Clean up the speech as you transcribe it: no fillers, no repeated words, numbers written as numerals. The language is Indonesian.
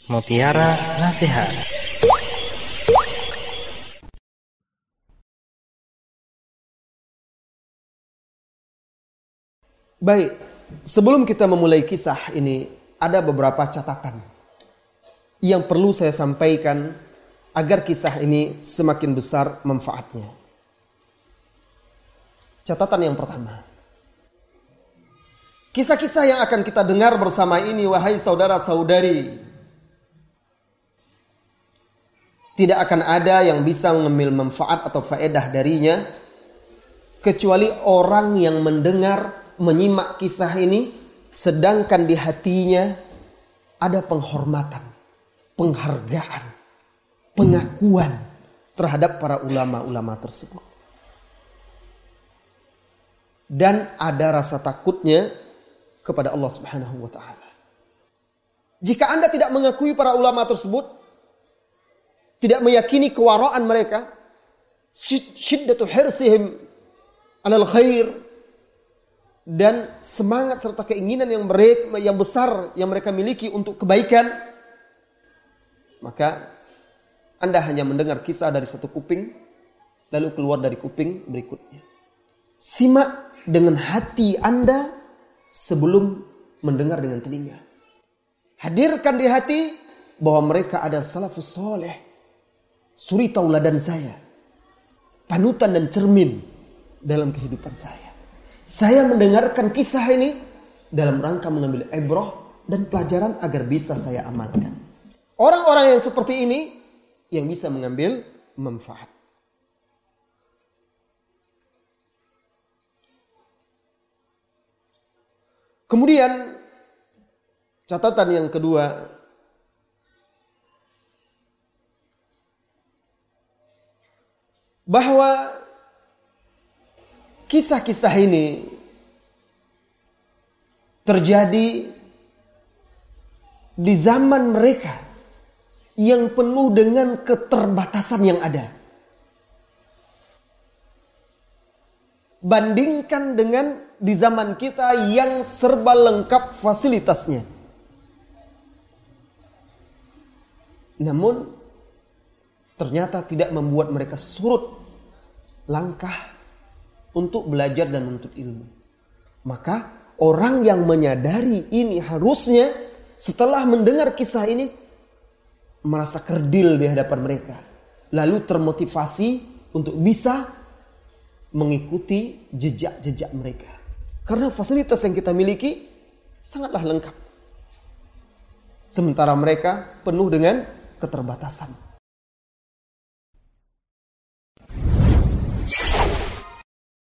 Mutiara Nasihat. Baik, sebelum kita memulai kisah ini, ada beberapa catatan yang perlu saya sampaikan agar kisah ini semakin besar manfaatnya. Catatan yang pertama, kisah-kisah yang akan kita dengar bersama ini, wahai saudara-saudari, tidak akan ada yang bisa mengambil manfaat atau faedah darinya kecuali orang yang mendengar, menyimak kisah ini, sedangkan di hatinya ada penghormatan, penghargaan, pengakuan terhadap para ulama-ulama tersebut. Dan ada rasa takutnya kepada Allah Subhanahu wa taala. Jika Anda tidak mengakui para ulama tersebut, tidak meyakini kewaraan mereka, syiddatu hirsihim alal khair, dan semangat serta keinginan yang besar yang mereka miliki untuk kebaikan, maka Anda hanya mendengar kisah dari satu kuping, lalu keluar dari kuping berikutnya. Simak dengan hati Anda sebelum mendengar dengan telinga. Hadirkan di hati bahwa mereka adalah salafus soleh, suri tauladan saya, panutan dan cermin dalam kehidupan saya. Saya mendengarkan kisah ini dalam rangka mengambil ibrah dan pelajaran agar bisa saya amalkan. Orang-orang yang seperti ini yang bisa mengambil manfaat. Kemudian catatan yang kedua, bahwa kisah-kisah ini terjadi di zaman mereka yang penuh dengan keterbatasan yang ada. Bandingkan dengan di zaman kita yang serba lengkap fasilitasnya. Namun ternyata tidak membuat mereka surut langkah untuk belajar dan menuntut ilmu. Maka orang yang menyadari ini harusnya setelah mendengar kisah ini merasa kerdil di hadapan mereka, lalu termotivasi untuk bisa mengikuti jejak-jejak mereka. Karena fasilitas yang kita miliki sangatlah lengkap, sementara mereka penuh dengan keterbatasan.